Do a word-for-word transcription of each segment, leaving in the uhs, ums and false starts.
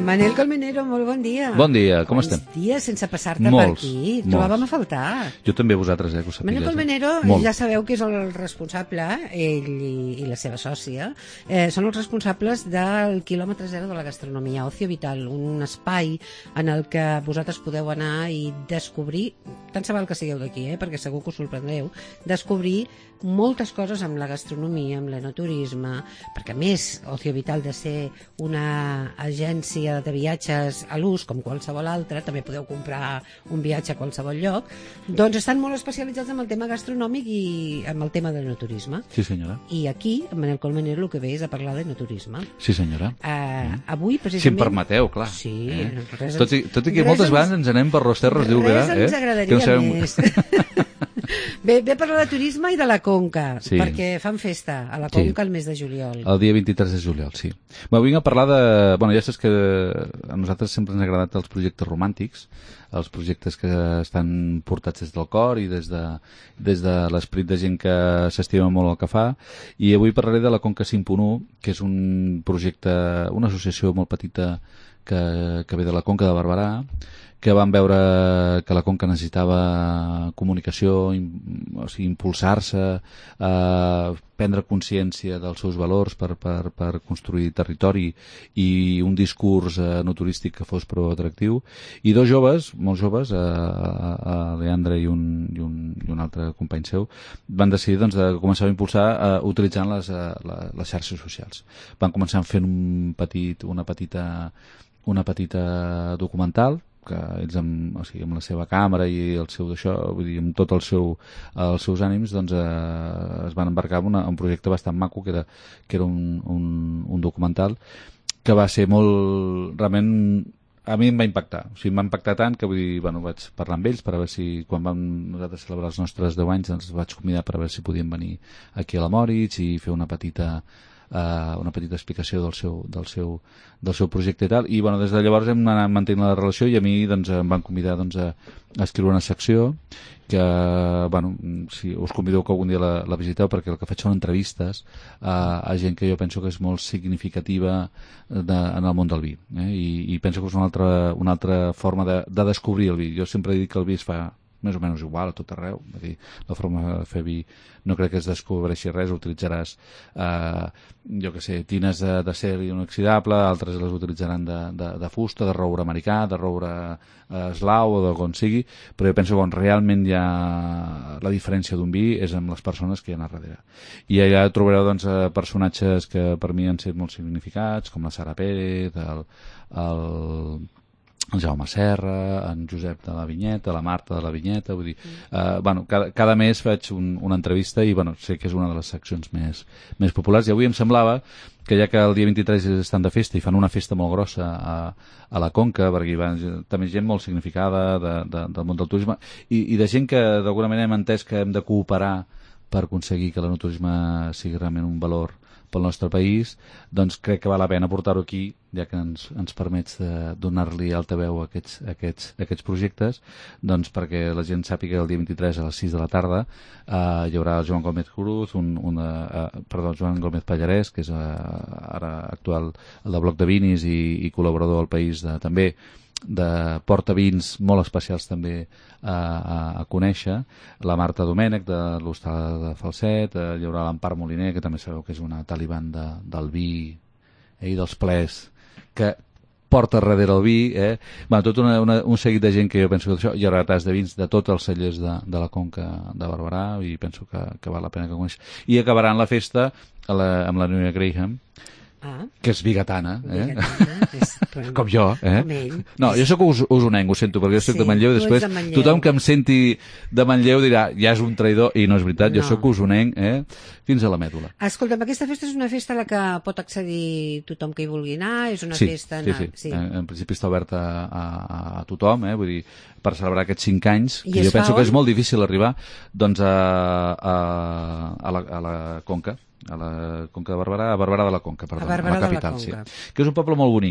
Manel Colmenero, molt bon dia. Bon dia, com Quants estem? dies sense passar-te per Molts, aquí. molts. Trobàvem a faltar. Jo també a vosaltres, eh, que ho sapigueu. Manel Colmenero, Molt. ja sabeu que és el responsable, ell i, i la seva sòcia, eh, són els responsables del quilòmetre zero de la gastronomia, Ocio Vital, un espai en el que vosaltres podeu anar i descobrir, tant se val que sigueu d'aquí, eh, perquè segur que us sorprendreu, descobrir moltes coses amb la gastronomia, amb l'enoturisme, perquè a més Ocio Vital de ser una agència de viatges a l'ús com qualsevol altra, també podeu comprar un viatge a qualsevol lloc, doncs estan molt especialitzats en el tema gastronòmic i en el tema de l'enoturisme. Sí, senyora. I aquí, en Manel Colmenero, el que ve és a parlar d'enoturisme. Sí, senyora. Uh, Mm. Avui, Si em precisament... permeteu, clar. Sí. Eh? Res Tot, i, tot i que res moltes ens- vegades ens anem per los terros d'Úbeda. Res ens eh? agradaria Que no sabem- més. Ve, ve a parlar de turisme i de la Conca, Sí. perquè fan festa a la Sí. Conca el mes de juliol. El dia vint-i-tres de juliol, sí. Bueno, vinc a parlar de... Bueno, ja saps que a nosaltres sempre ens ha agradat els projectes romàntics, els projectes que estan portats des del cor i des de, des de l'esperit de gent que s'estima molt el que fa. I avui parlaré de la Conca cinc punt u, que és un projecte, una associació molt petita que, que ve de la Conca de Barberà, que van veure que la Conca necessitava comunicació, im, o sigui, impulsar-se, eh, prendre consciència dels seus valors per, per, per construir territori i un discurs eh, no turístic que fos prou atractiu. I dos joves, molt joves, eh, a Leandre i un, i, un, i un altre company seu, van decidir doncs, de començar a impulsar eh, utilitzant les, eh, la, les xarxes socials. Van començar fent un petit, una petita una petita documental que ells amb, o sigui, amb la seva càmera i el seu d'això, vull dir, amb tot el seu, els seus ànims, doncs eh, es van embarcar en una, un projecte bastant maco que era, que era un, un, un documental que va ser molt, realment a mi em va impactar, o sigui, em va impactar tant que vull dir, bueno, vaig parlar amb ells per a veure si quan vam nosaltres celebrar els nostres deu anys doncs els vaig convidar per a veure si podien venir aquí a la Moritz i fer una petita Uh, una petita explicació del seu, del seu, del seu projecte i tal, i bueno, des de llavors hem anat mantenint la relació i a mi doncs, em van convidar doncs, a, a escriure una secció que, bueno, si us convideu que algun dia la, la visiteu perquè el que faig són entrevistes a, a gent que jo penso que és molt significativa de, en el món del vi, eh? I, i penso que és una altra, una altra forma de, de descobrir el vi. Jo sempre he dit que el vi es fa més o menys igual a tot arreu, és dir, la forma de fer vi no crec que es descobreixi res, utilitzaràs eh, jo que sé, tines de, de ser inoxidable, altres les utilitzaran de, de, de fusta, de roure americà, de roure eh, eslau o de on sigui, però jo penso que on realment hi ha la diferència d'un vi és amb les persones que hi ha a darrere. I allà trobareu doncs, personatges que per mi han estat molt significats, com la Sara Pérez, el, el el Jaume Serra, en Josep de la Vinyeta, la Marta de la Vinyeta, vull dir, eh, bueno, cada, cada mes faig un, una entrevista i bueno, sé que és una de les seccions més, més populars i avui em semblava que ja que el dia vint-i-tres estan de festa i fan una festa molt grossa a, a la Conca, perquè hi va també gent molt significada de, de, del món del turisme i, i de gent que d'alguna manera hem entès que hem de cooperar per aconseguir que l'enoturisme sigui realment un valor pel nostre país, doncs crec que val la pena portar-ho aquí, ja que ens, ens permets de donar-li altaveu a aquests, a aquests, a aquests projectes, doncs perquè la gent sàpiga que el dia vint-i-tres a les sis de la tarda eh, hi haurà el Joan Gómez Cruz, un, una, eh, perdó, Joan Gómez Pallarès, que és eh, ara actual el de Bloc de Vinis i, i col·laborador del País de, també de portavins molt especials també a, a, a conèixer, la Marta Domènech de l'Hostal de Falset, eh, hi haurà l'Empar Moliner, que també sabeu que és una taliban de, del vi eh, i dels plers que porta darrere el vi, eh? Bueno, tot una, una, un seguit de gent que jo penso que això, hi haurà tas de vins de tots els cellers de, de la Conca de Barberà i penso que, que val la pena que coneixi. I acabaran la festa a la, amb la Núria Graham, Ah, que és bigatana, eh? bigatana, és, però, com jo, eh? com ell. No, jo sóc us, usonenc, ho sento, perquè jo soc Sí, de Manlleu i tu ets després de Manlleu. tothom que em senti de Manlleu dirà, ja és un traïdor, i no és veritat, jo No. sóc usonenc, eh? Fins a la mèdula. Escolta'm, aquesta festa és una festa a la que pot accedir tothom que hi vulgui anar, és una Sí, festa... sí, en- sí. sí. En, en principi està oberta a, a, a tothom, eh? Vull dir, per celebrar aquests cinc anys, I que es jo penso fa que és on? molt difícil arribar, doncs a, a, a, la, a la Conca, a la Conca de Barberà, a Barberà de la Conca, perdó, A Barberà la de la capital, Conca. sí. Que és un poble molt bonic, eh?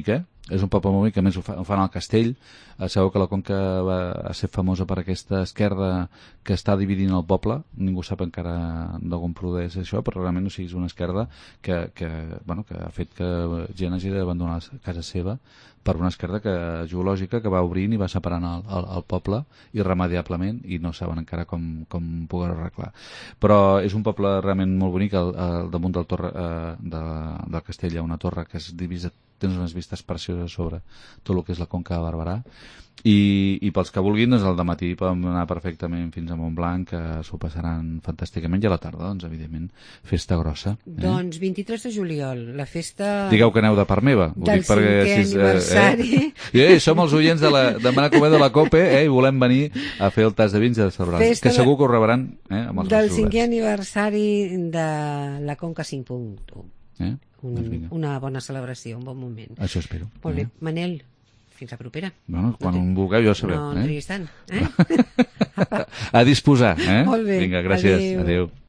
és un poble molt bonic, que a més ho, fa, ho fan al castell. Eh, sabeu que la Conca va a ser famosa per aquesta esquerda que està dividint el poble, ningú sap encara d'on produeix això, però realment, o sigui, és una esquerda que, que, bueno, que ha fet que gent hagi d'abandonar casa seva per una esquerda que, geològica que va obrint i va separant el, el, el poble irremediablement, i no saben encara com, com poder arreglar. Però és un poble realment molt bonic. Al, al damunt del, torre, eh, de, del castell hi ha una torre que es divisa, tens unes vistes precioses sobre tot el que és la Conca de Barberà, i, i pels que vulguin, doncs al dematí podem anar perfectament fins a Montblanc, que s'ho passaran fantàsticament, i a la tarda, doncs evidentment, festa grossa. Eh? Doncs vint-i-tres de juliol, la festa... Digueu que aneu de part meva. Ho del dic perquè, cinquè si, aniversari. Eh, eh? Som els oients de, la, de Manacomer de la COPE, eh? I volem venir a fer el tas de vins i de celebrar. Que segur que ho rebran, eh? Amb els del braços cinquè oberts. aniversari de la Conca cinc punt u. Eh? Un, una bona celebració, un bon moment. Això espero. Molt bé, eh? Manel, fins la propera. Bueno, quan no vulgueu ja ho sabeu. No eh? en triguis tant. Eh? A disposar. Eh? Molt bé. Vinga, gràcies. Adéu. Adéu.